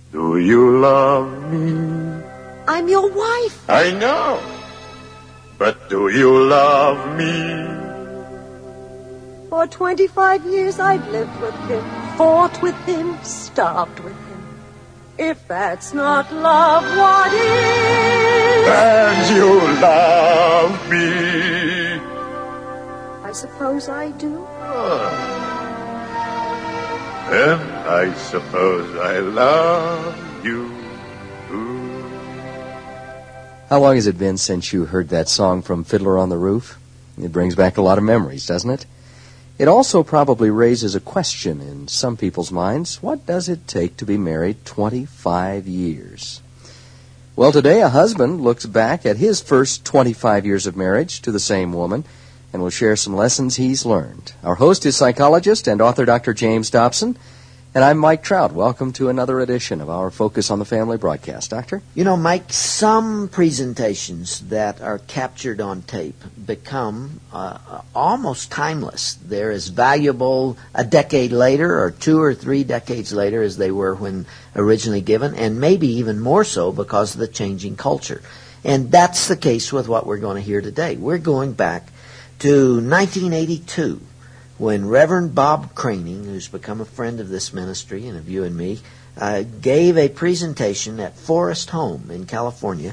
Do you love me? I'm your wife. I know. But do you love me? For 25 years I've lived with him, fought with him, starved with him. If that's not love, what is? And you love me. I suppose I do. Then I suppose I love you. How long has it been since you heard that song from Fiddler on the Roof? It brings back a lot of memories, doesn't it? It also probably raises a question in some people's minds. What does it take to be married 25 years? Well, today a husband looks back at his first 25 years of marriage to the same woman and will share some lessons he's learned. Our host is psychologist and author Dr. James Dobson, and I'm Mike Trout. Welcome to another edition of our Focus on the Family broadcast. Doctor? You know, Mike, some presentations that are captured on tape become almost timeless. They're as valuable a decade later or 2 or 3 decades later as they were when originally given, and maybe even more so because of the changing culture. And that's the case with what we're going to hear today. We're going back to 1982. When Reverend Bob Craning, who's become a friend of this ministry and of you and me, gave a presentation at Forest Home in California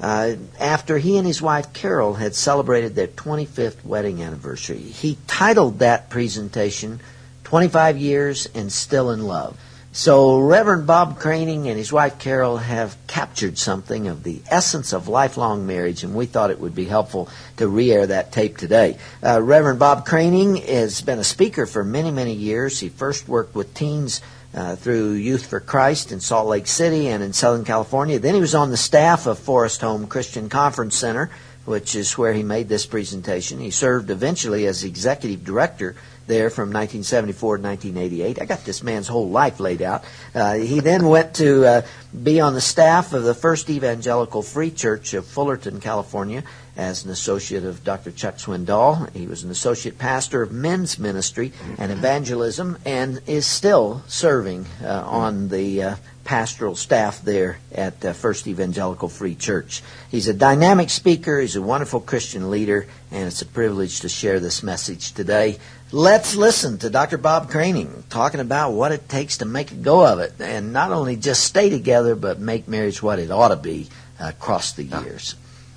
after he and his wife Carol had celebrated their 25th wedding anniversary. He titled that presentation, 25 Years and Still in Love. So Reverend Bob Craning and his wife Carol have captured something of the essence of lifelong marriage, and we thought it would be helpful to re-air that tape today. Reverend Bob Craning has been a speaker for many, many years. He first worked with teens through Youth for Christ in Salt Lake City and in Southern California. Then he was on the staff of Forest Home Christian Conference Center, which is where he made this presentation. He served eventually as executive director there from 1974 to 1988. I got this man's whole life laid out. He then went to be on the staff of the First Evangelical Free Church of Fullerton, California, as an associate of Dr. Chuck Swindoll. He was an associate pastor of men's ministry and evangelism and is still serving on the pastoral staff there at First Evangelical Free Church. He's a dynamic speaker, he's a wonderful Christian leader, and it's a privilege to share this message today. Let's listen to Dr. Bob Craning talking about what it takes to make a go of it, and not only just stay together, but make marriage what it ought to be across the years.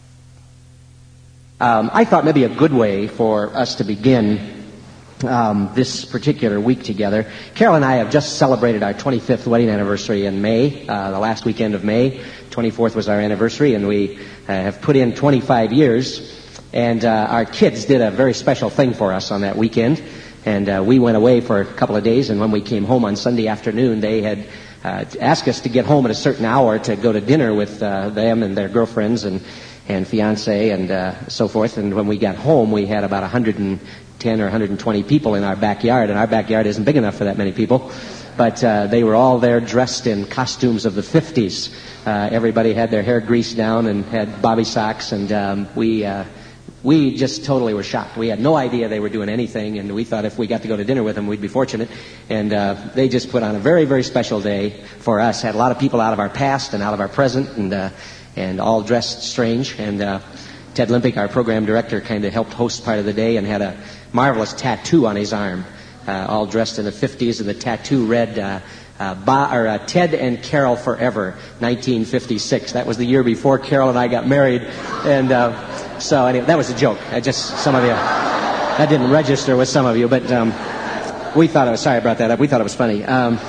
I thought maybe a good way for us to begin this particular week together. Carol and I have just celebrated our 25th wedding anniversary in May, the last weekend of May. 24th was our anniversary, and we have put in 25 years. And our kids did a very special thing for us on that weekend. And we went away for a couple of days, and when we came home on Sunday afternoon, they had asked us to get home at a certain hour to go to dinner with them and their girlfriends and fiance and so forth. And when we got home, we had about 110 or 120 people in our backyard, and our backyard isn't big enough for that many people. But they were all there dressed in costumes of the 50s. Everybody had their hair greased down and had bobby socks, and we just totally were shocked. We had no idea they were doing anything, and we thought if we got to go to dinner with them, we'd be fortunate. And they just put on a very, very special day for us. Had a lot of people out of our past and out of our present, and all dressed strange. And Ted Limpick, our program director, kind of helped host part of the day and had a marvelous tattoo on his arm, all dressed in the 50s, and the tattoo read Ted and Carol Forever, 1956. That was the year before Carol and I got married. And so anyway, that was a joke. Some of you, that didn't register with some of you, but we thought it was, sorry about that, we thought it was funny.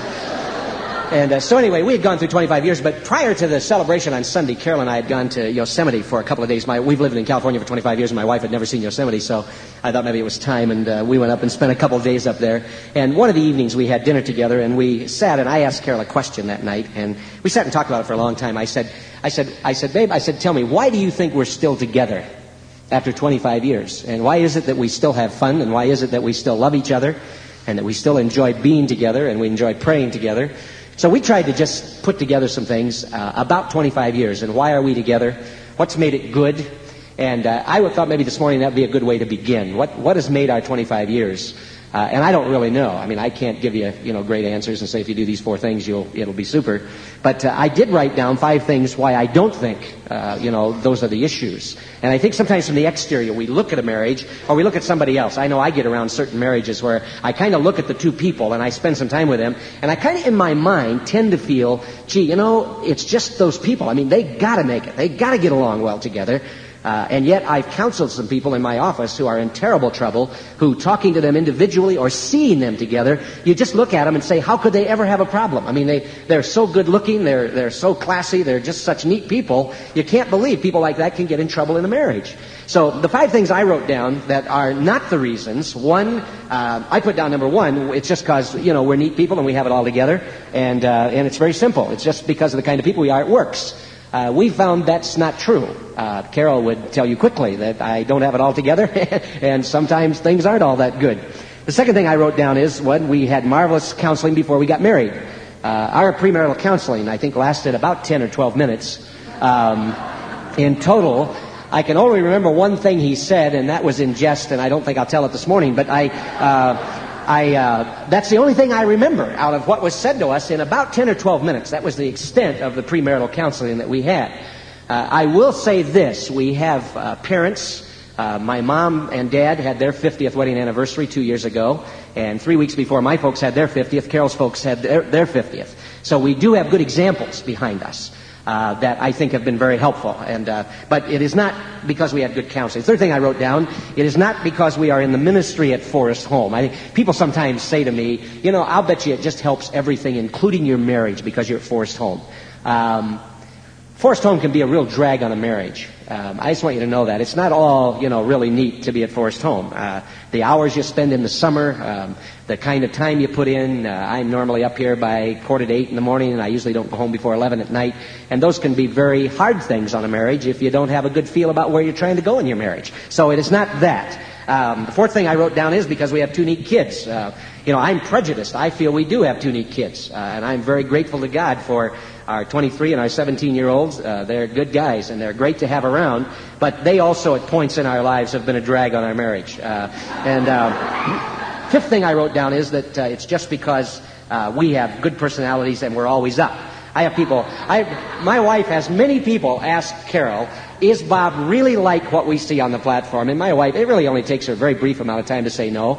So anyway, we had gone through 25 years, but prior to the celebration on Sunday, Carol and I had gone to Yosemite for a couple of days. We've lived in California for 25 years, and my wife had never seen Yosemite, so I thought maybe it was time, and we went up and spent a couple of days up there. And one of the evenings we had dinner together, and we sat, and I asked Carol a question that night, and we sat and talked about it for a long time. I said, babe, tell me, why do you think we're still together after 25 years? And why is it that we still have fun, and why is it that we still love each other, and that we still enjoy being together, and we enjoy praying together? So we tried to just put together some things about 25 years, and why are we together? What's made it good? And I thought maybe this morning that would be a good way to begin. What has made our 25 years And I don't really know. I mean, I can't give you, great answers and say if you do these 4 things, it'll be super. But I did write down 5 things why I don't think, those are the issues. And I think sometimes from the exterior, we look at a marriage or we look at somebody else. I know I get around certain marriages where I kind of look at the 2 people and I spend some time with them, and I kind of in my mind tend to feel, gee, it's just those people. I mean, they got to make it. They got to get along well together. And yet I've counseled some people in my office who are in terrible trouble, who talking to them individually or seeing them together, you just look at them and say, how could they ever have a problem? I mean, they're so good looking, they're so classy, they're just such neat people. You can't believe people like that can get in trouble in a marriage. So the 5 things I wrote down that are not the reasons. One, I put down number 1, it's just because, we're neat people and we have it all together. And it's very simple. It's just because of the kind of people we are, it works. We found that's not true. Carol would tell you quickly that I don't have it all together, and sometimes things aren't all that good. The second thing I wrote down is when we had marvelous counseling before we got married. Our premarital counseling, I think, lasted about 10 or 12 minutes. In total, I can only remember one thing he said, and that was in jest, and I don't think I'll tell it this morning, but that's the only thing I remember out of what was said to us in about 10 or 12 minutes. That was the extent of the premarital counseling that we had. I will say this. We have parents. My mom and dad had their 50th wedding anniversary 2 years ago, and 3 weeks before my folks had their 50th, Carol's folks had their 50th. So we do have good examples behind us. That I think have been very helpful. But it is not because we had good counseling. Third thing I wrote down, it is not because we are in the ministry at Forest Home. I think people sometimes say to me, I'll bet you it just helps everything, including your marriage, because you're at Forest Home. Forest Home can be a real drag on a marriage. I just want you to know that. It's not all, really neat to be at Forest Home. The hours you spend in the summer, the kind of time you put in. I'm normally up here by 7:45 in the morning, and I usually don't go home before 11 at night. And those can be very hard things on a marriage if you don't have a good feel about where you're trying to go in your marriage. So it is not that. The fourth thing I wrote down is because we have 2 neat kids. I'm prejudiced. I feel we do have 2 neat kids. And I'm very grateful to God for our 23 and our 17-year-olds. They're good guys, and they're great to have around. But they also, at points in our lives, have been a drag on our marriage. Fifth thing I wrote down is that it's just because we have good personalities and we're always up. My wife has many people ask Carol, is Bob really like what we see on the platform? And my wife, it really only takes her a very brief amount of time to say no.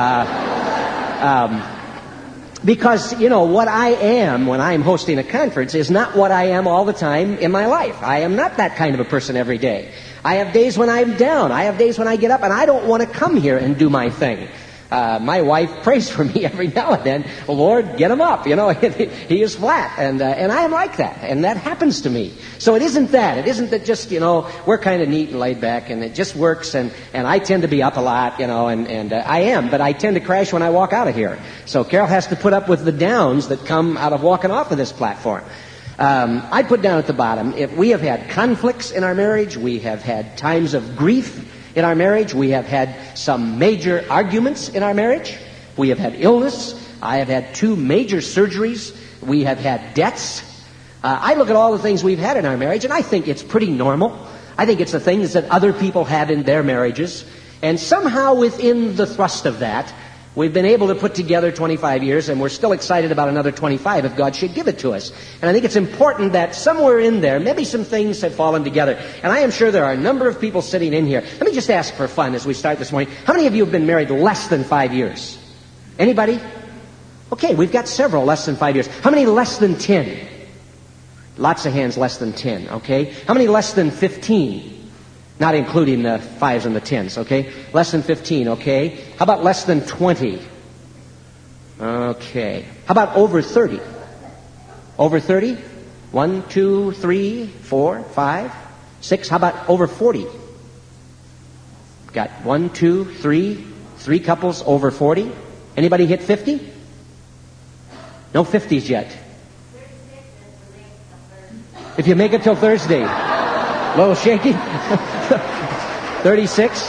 Because, what I am when I'm hosting a conference is not what I am all the time in my life. I am not that kind of a person every day. I have days when I'm down. I have days when I get up, and I don't want to come here and do my thing. My wife prays for me every now and then. Lord, get him up. He is flat. And I am like that. And that happens to me. So it isn't that. It isn't that just, we're kind of neat and laid back and it just works. And I tend to be up a lot, and I am. But I tend to crash when I walk out of here. So Carol has to put up with the downs that come out of walking off of this platform. I put down at the bottom, if we have had conflicts in our marriage, we have had times of grief in our marriage, we have had some major arguments in our marriage, we have had illness, I have had 2 major surgeries, we have had debts. I look at all the things we've had in our marriage, and I think it's pretty normal. I think it's the things that other people have in their marriages. And somehow within the thrust of that, we've been able to put together 25 years, and we're still excited about another 25 if God should give it to us. And I think it's important that somewhere in there, maybe some things have fallen together. And I am sure there are a number of people sitting in here. Let me just ask for fun as we start this morning. How many of you have been married less than 5 years? Anybody? Okay, we've got several less than 5 years. How many less than 10? Lots of hands less than 10, okay? How many less than 15? Not including the 5s and the 10s, okay? Less than 15, okay? How about less than 20? Okay. How about over 30? Over 30? 1, 2, 3, 4, 5, 6. How about over 40? Got 1, 2, 3 couples over 40. Anybody hit 50? No 50s yet. If you make it till Thursday. A little shaky. 36?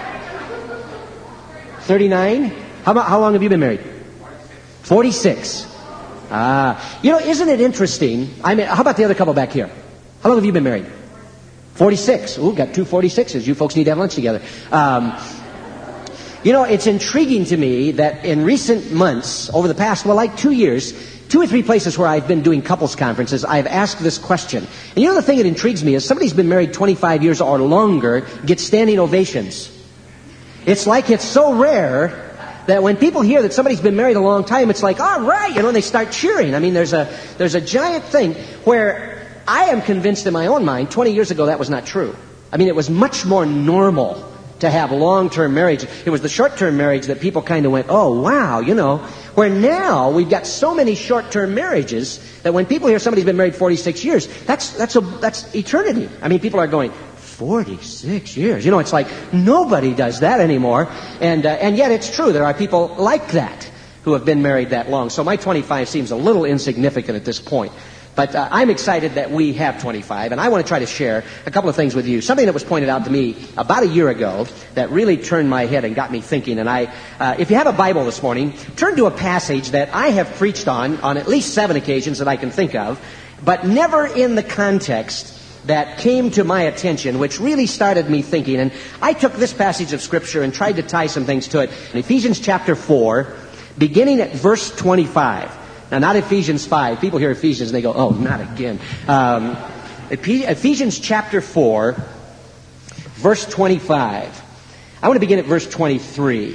39? How long have you been married? 46. Isn't it interesting? How about the other couple back here? How long have you been married? 46. Ooh, got 2 46s. You folks need to have lunch together. You know, it's intriguing to me that in recent months, over the past, 2 years, 2 or 3 places where I've been doing couples conferences, I've asked this question. And you know the thing that intrigues me is somebody's been married 25 years or longer gets standing ovations. It's like it's so rare that when people hear that somebody's been married a long time, it's like, all right, and they start cheering. I mean, there's a giant thing where I am convinced in my own mind, 20 years ago, that was not true. I mean, it was much more normal to have long-term marriage. It was the short-term marriage that people kind of went, oh, wow, where now we've got so many short-term marriages that when people hear somebody's been married 46 years, that's eternity. I mean, people are going, 46 years. It's like nobody does that anymore. And yet it's true. There are people like that who have been married that long. So my 25 seems a little insignificant at this point. But I'm excited that we have 25, and I want to try to share a couple of things with you. Something that was pointed out to me about a year ago that really turned my head and got me thinking. And if you have a Bible this morning, turn to a passage that I have preached on at least 7 occasions that I can think of, but never in the context that came to my attention, which really started me thinking. And I took this passage of Scripture and tried to tie some things to it. In Ephesians chapter 4, beginning at verse 25. Now, not Ephesians 5. People hear Ephesians and they go, oh, not again. Ephesians chapter 4, verse 25. I want to begin at verse 23.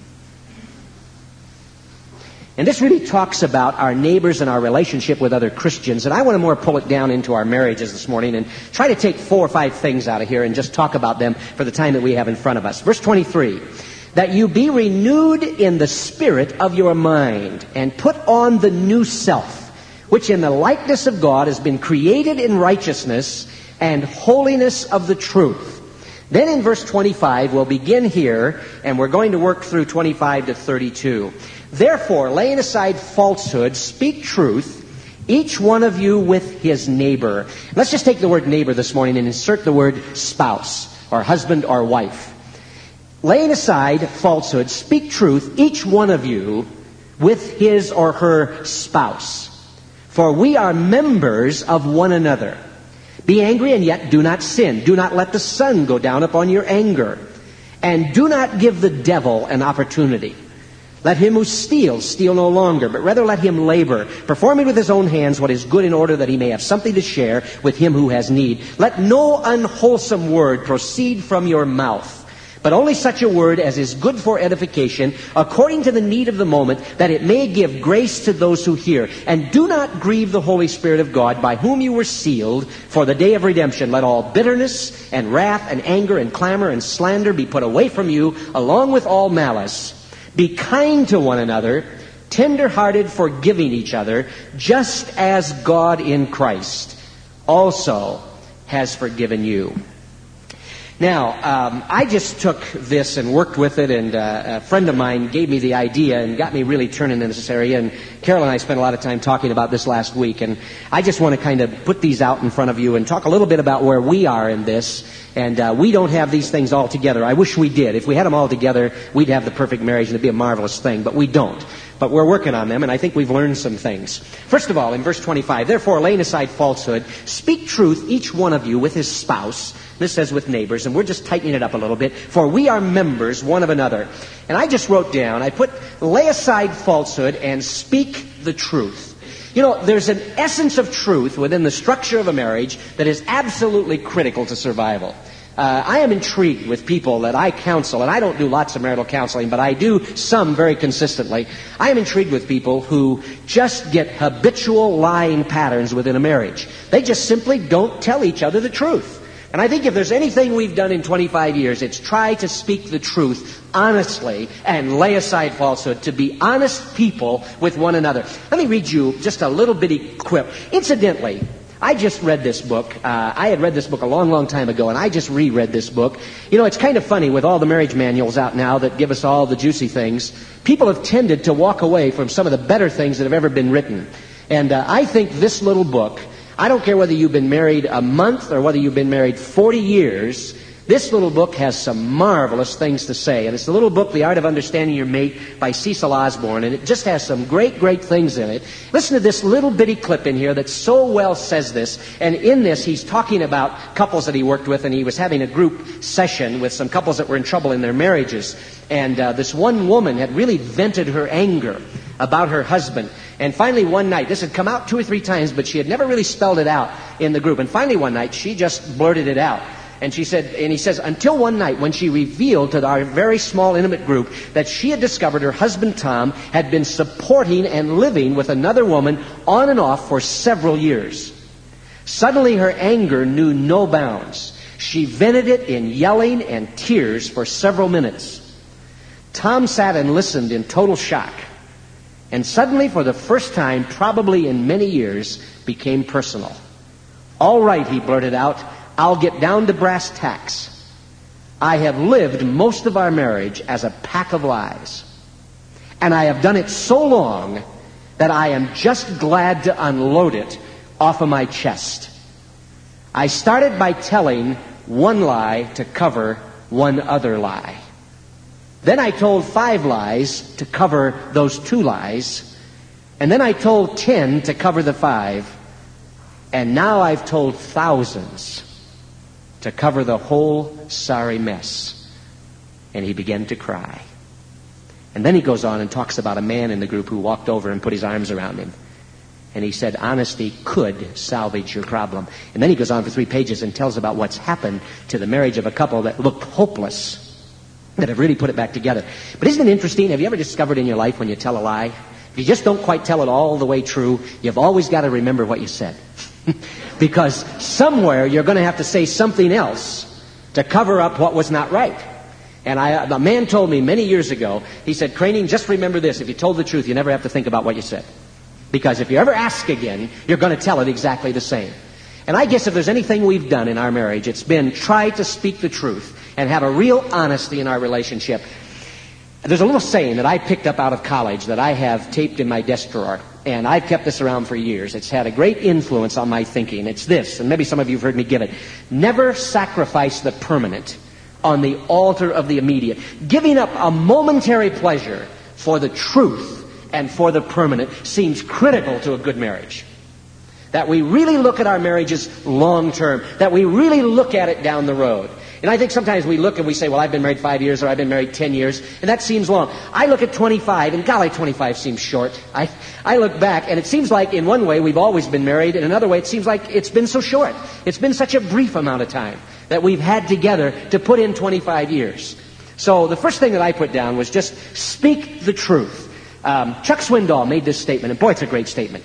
And this really talks about our neighbors and our relationship with other Christians. And I want to more pull it down into our marriages this morning and try to take 4 or 5 things out of here and just talk about them for the time that we have in front of us. Verse 23. That you be renewed in the spirit of your mind, and put on the new self, which in the likeness of God has been created in righteousness and holiness of the truth. Then in verse 25, we'll begin here, and we're going to work through 25 to 32. Therefore, laying aside falsehood, speak truth, each one of you with his neighbor. Let's just take the word neighbor this morning and insert the word spouse, or husband or wife. Laying aside falsehood, speak truth, each one of you, with his or her spouse. For we are members of one another. Be angry and yet do not sin. Do not let the sun go down upon your anger. And do not give the devil an opportunity. Let him who steals steal no longer, but rather let him labor, performing with his own hands what is good, in order that he may have something to share with him who has need. Let no unwholesome word proceed from your mouth, but only such a word as is good for edification, according to the need of the moment, that it may give grace to those who hear. And do not grieve the Holy Spirit of God, by whom you were sealed for the day of redemption. Let all bitterness and wrath and anger and clamor and slander be put away from you, along with all malice. Be kind to one another, tender-hearted, forgiving each other, just as God in Christ also has forgiven you. Now, I just took this and worked with it, and a friend of mine gave me the idea and got me really turning in this area, and Carol and I spent a lot of time talking about this last week, and I just want to kind of put these out in front of you and talk a little bit about where we are in this, and we don't have these things all together. I wish we did. If we had them all together, we'd have the perfect marriage, and it'd be a marvelous thing, but we don't. But we're working on them, and I think we've learned some things. First of all, in verse 25, therefore, laying aside falsehood, speak truth, each one of you, with his spouse. This says with neighbors, and we're just tightening it up a little bit. For we are members one of another. And I just wrote down, I put, lay aside falsehood and speak the truth. There's an essence of truth within the structure of a marriage that is absolutely critical to survival. I am intrigued with people that I counsel, and I don't do lots of marital counseling, but I do some very consistently. I am intrigued with people who just get habitual lying patterns within a marriage. They just simply don't tell each other the truth. And I think if there's anything we've done in 25 years, it's try to speak the truth honestly and lay aside falsehood, to be honest people with one another. Let me read you just a little bitty quip. Incidentally, I just read this book. I had read this book a long, long time ago, and I just reread this book. It's kind of funny with all the marriage manuals out now that give us all the juicy things. People have tended to walk away from some of the better things that have ever been written. And I think this little book, I don't care whether you've been married a month or whether you've been married 40 years, This little book has some marvelous things to say, and it's the little book, The Art of Understanding Your Mate by Cecil Osborne, and it just has some great, great things in it. Listen to this little bitty clip in here that so well says this, and in this he's talking about couples that he worked with, and he was having a group session with some couples that were in trouble in their marriages, and this one woman had really vented her anger about her husband. And finally one night, this had come out 2 or 3 times, but she had never really spelled it out in the group, and finally one night she just blurted it out. And she said, and he says, until one night when she revealed to our very small, intimate group that she had discovered her husband, Tom, had been supporting and living with another woman on and off for several years. Suddenly her anger knew no bounds. She vented it in yelling and tears for several minutes. Tom sat and listened in total shock. And suddenly, for the first time, probably in many years, became personal. All right, he blurted out, I'll get down to brass tacks. I have lived most of our marriage as a pack of lies. And I have done it so long that I am just glad to unload it off of my chest. I started by telling one lie to cover one other lie. Then I told 5 lies to cover those 2 lies. And then I told 10 to cover the 5. And now I've told thousands to cover the whole sorry mess. And he began to cry. And then he goes on and talks about a man in the group who walked over and put his arms around him. And he said, honesty could salvage your problem. And then he goes on for 3 pages and tells about what's happened to the marriage of a couple that looked hopeless, that have really put it back together. But isn't it interesting? Have you ever discovered in your life when you tell a lie, if you just don't quite tell it all the way true, you've always got to remember what you said. Because somewhere you're going to have to say something else to cover up what was not right. And a man told me many years ago, he said, Craning, just remember this, if you told the truth, you never have to think about what you said. Because if you ever ask again, you're going to tell it exactly the same. And I guess if there's anything we've done in our marriage, it's been try to speak the truth and have a real honesty in our relationship. There's a little saying that I picked up out of college that I have taped in my desk drawer, and I've kept this around for years. It's had a great influence on my thinking. It's this, and maybe some of you have heard me give it. Never sacrifice the permanent on the altar of the immediate. Giving up a momentary pleasure for the truth and for the permanent seems critical to a good marriage. That we really look at our marriages long term. That we really look at it down the road. And I think sometimes we look and we say, well, I've been married 5 years or I've been married 10 years, and that seems long. I look at 25, and golly, 25 seems short. I look back, and it seems like in one way we've always been married, in another way it seems like it's been so short. It's been such a brief amount of time that we've had together to put in 25 years. So the first thing that I put down was just speak the truth. Chuck Swindoll made this statement, and boy, it's a great statement.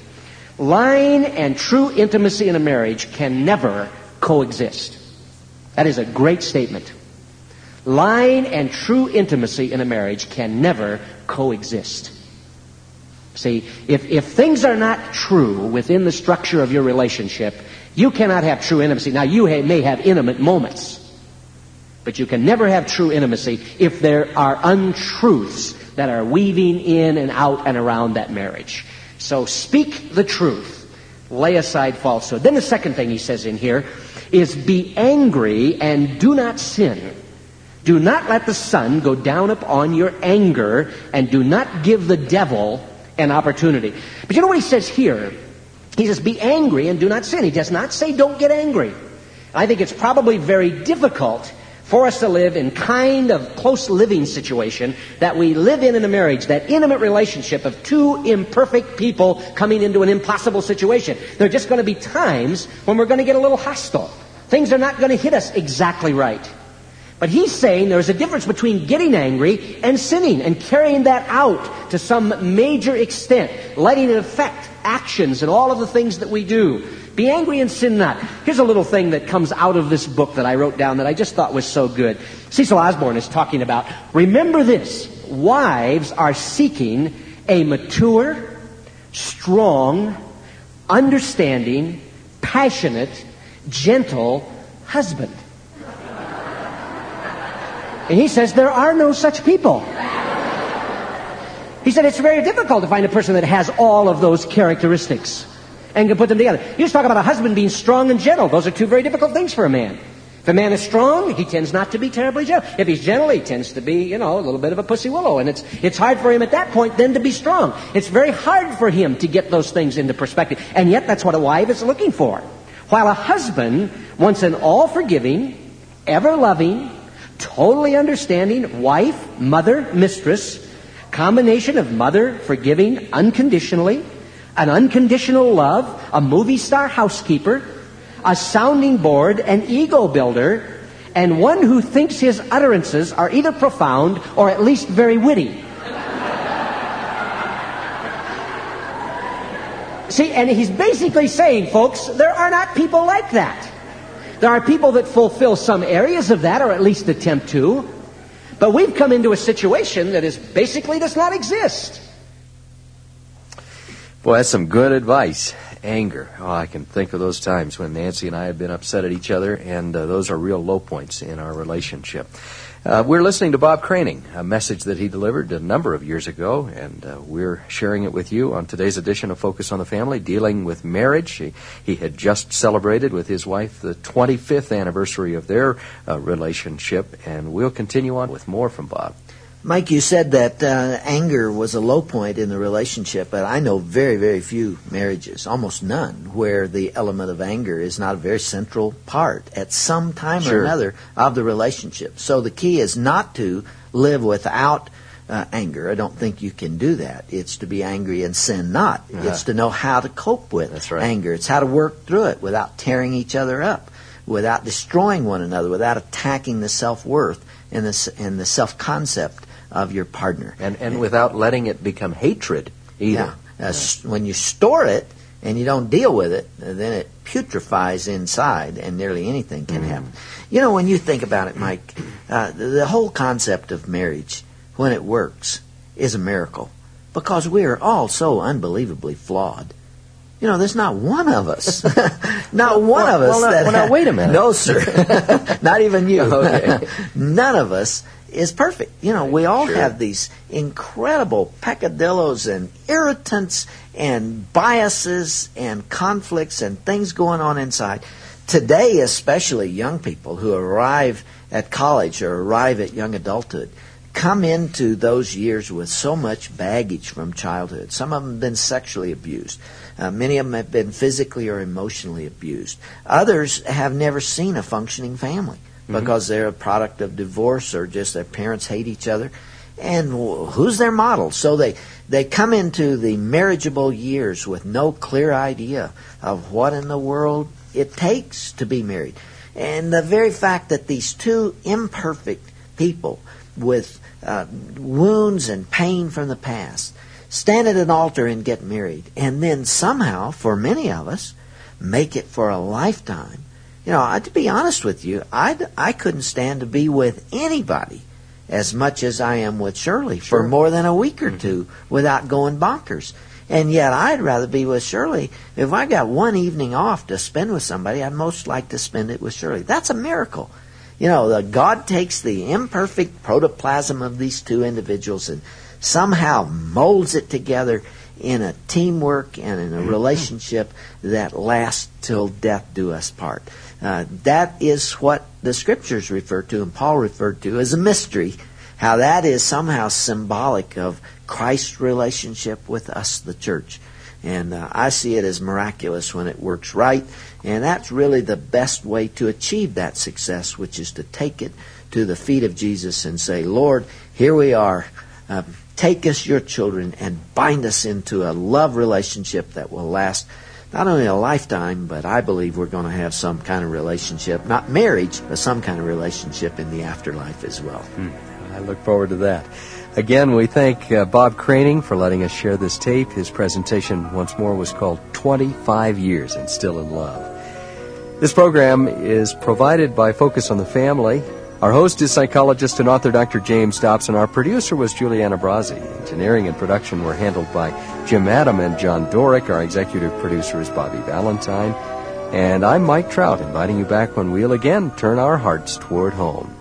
Lying and true intimacy in a marriage can never coexist. That is a great statement. Lying and true intimacy in a marriage can never coexist. See, if things are not true within the structure of your relationship, you cannot have true intimacy. Now, you may have intimate moments, but you can never have true intimacy if there are untruths that are weaving in and out and around that marriage. So speak the truth. Lay aside falsehood. Then the second thing he says in here is be angry and do not sin. Do not let the sun go down upon your anger, and do not give the devil an opportunity. But you know what he says here? He says be angry and do not sin. He does not say don't get angry. I think it's probably very difficult for us to live in kind of close living situation that we live in a marriage, that intimate relationship of 2 imperfect people coming into an impossible situation. There are just going to be times when we're going to get a little hostile. Things are not going to hit us exactly right. But he's saying there's a difference between getting angry and sinning and carrying that out to some major extent, letting it affect actions and all of the things that we do. Be angry and sin not. Here's a little thing that comes out of this book that I wrote down that I just thought was so good. Cecil Osborne is talking about, remember this, wives are seeking a mature, strong, understanding, passionate, gentle husband. And he says there are no such people. He said it's very difficult to find a person that has all of those characteristics and can put them together. You just talk about a husband being strong and gentle. Those are 2 very difficult things for a man. If a man is strong, he tends not to be terribly gentle. If he's gentle, he tends to be, a little bit of a pussy willow. And it's hard for him at that point then to be strong. It's very hard for him to get those things into perspective. And yet that's what a wife is looking for. While a husband wants an all-forgiving, ever-loving, totally understanding wife, mother, mistress, combination of mother forgiving unconditionally, an unconditional love, a movie star housekeeper, a sounding board, an ego builder, and one who thinks his utterances are either profound or at least very witty. See, and he's basically saying, folks, there are not people like that. There are people that fulfill some areas of that, or at least attempt to. But we've come into a situation that basically does not exist. Boy, that's some good advice. Anger. Oh, I can think of those times when Nancy and I have been upset at each other, and those are real low points in our relationship. We're listening to Bob Craning, a message that he delivered a number of years ago, and we're sharing it with you on today's edition of Focus on the Family, dealing with marriage. He had just celebrated with his wife the 25th anniversary of their relationship, and we'll continue on with more from Bob. Mike, you said that anger was a low point in the relationship, but I know very, very few marriages, almost none, where the element of anger is not a very central part at some time or another of the relationship. So the key is not to live without anger. I don't think you can do that. It's to be angry and sin not. It's to know how to cope with anger. It's how to work through it without tearing each other up, without destroying one another, without attacking the self-worth and the self-concept of your partner. And without letting it become hatred either. Yeah. When you store it and you don't deal with it, then it putrefies inside and nearly anything can happen. When you think about it, Mike, the whole concept of marriage, when it works, is a miracle because we are all so unbelievably flawed. There's not one of us. Not one of us. Now, wait a minute. No, sir. Not even you. Okay. None of us is perfect. We all have these incredible peccadillos and irritants and biases and conflicts and things going on inside. Today, especially young people who arrive at college or arrive at young adulthood come into those years with so much baggage from childhood. Some of them have been sexually abused. Many of them have been physically or emotionally abused. Others have never seen a functioning family because they're a product of divorce or just their parents hate each other. And who's their model? So they come into the marriageable years with no clear idea of what in the world it takes to be married. And the very fact that these two imperfect people with wounds and pain from the past stand at an altar and get married, and then somehow, for many of us, make it for a lifetime. To be honest with you, I couldn't stand to be with anybody as much as I am with Shirley for more than a week or two without going bonkers. And yet I'd rather be with Shirley. If I got one evening off to spend with somebody, I'd most like to spend it with Shirley. That's a miracle. God takes the imperfect protoplasm of these two individuals and somehow molds it together in a teamwork and in a relationship that lasts till death do us part. That is what the Scriptures refer to and Paul referred to as a mystery, how that is somehow symbolic of Christ's relationship with us, the church. And I see it as miraculous when it works right. And that's really the best way to achieve that success, which is to take it to the feet of Jesus and say, Lord, here we are. Take us, your children, and bind us into a love relationship that will last not only a lifetime, but I believe we're going to have some kind of relationship, not marriage, but some kind of relationship in the afterlife as well. I look forward to that. Again, we thank Bob Craning for letting us share this tape. His presentation, once more, was called 25 Years and Still in Love. This program is provided by Focus on the Family. Our host is psychologist and author Dr. James Dobson. Our producer was Juliana Brazzi. Engineering and production were handled by Jim Adam and John Dorick. Our executive producer is Bobby Valentine. And I'm Mike Trout, inviting you back when we'll again turn our hearts toward home.